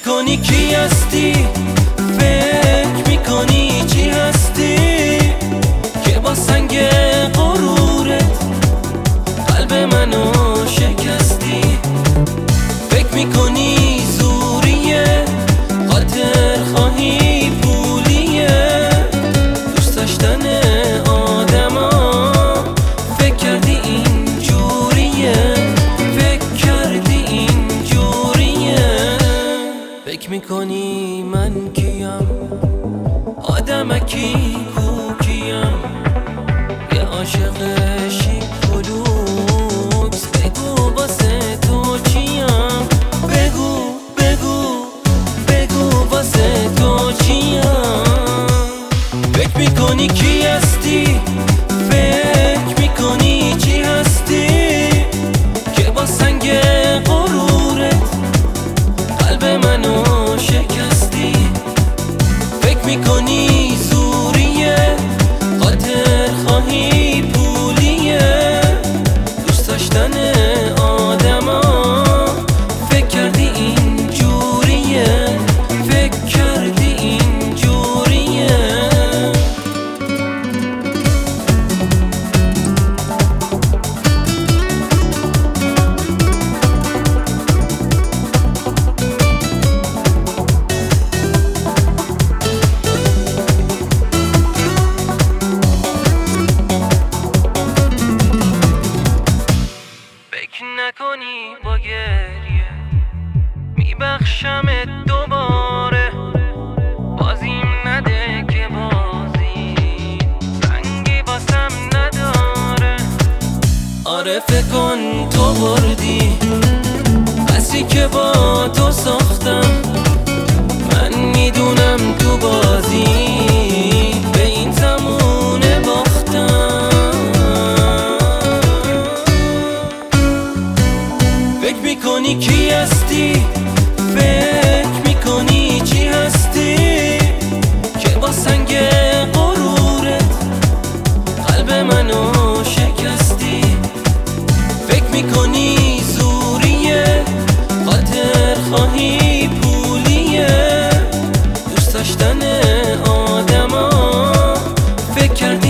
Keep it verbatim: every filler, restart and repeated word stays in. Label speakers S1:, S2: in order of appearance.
S1: میکنی کی هستی، فکر میکنی چی هستی که با سنگ غرورت قلب منو شکستی. فکر میکنی زوریه، خاطر خواهی پولیه، دوست داشتن آدما فکر کردی این جوریه، فکر کردی این جوریه. فکر میکنی من کیم، آدمکی کوکیم، یه عاشق شیکولوکس، بگو واسه تو چیم، بگو بگو بگو واسه تو چیم. فکر میکنی کی هستی، فکر میکنی چی هستی که با سنگ غرورت قلب منو شکستی. فکر میکنی زوریه، خاطر خواهی پولیه، دوست داشتن آدما فکر کردی این جوریه، فکر کردی این جوریه. فکر نکنی با گریه میبخشمت دوباره، بازیم نده که بازی رنگی باسم نداره. آره فکر کن تو بردی قصری که با تو ساختم، من میدونم تو بازی به این زمونه باختم. فکر میکنی کی هستی، فکر میکنی چی هستی که با سنگ غرورت قلب منو شکستی. فکر میکنی زوریه، خاطر خواهی پولیه، دوست داشتن آدما فکر کردی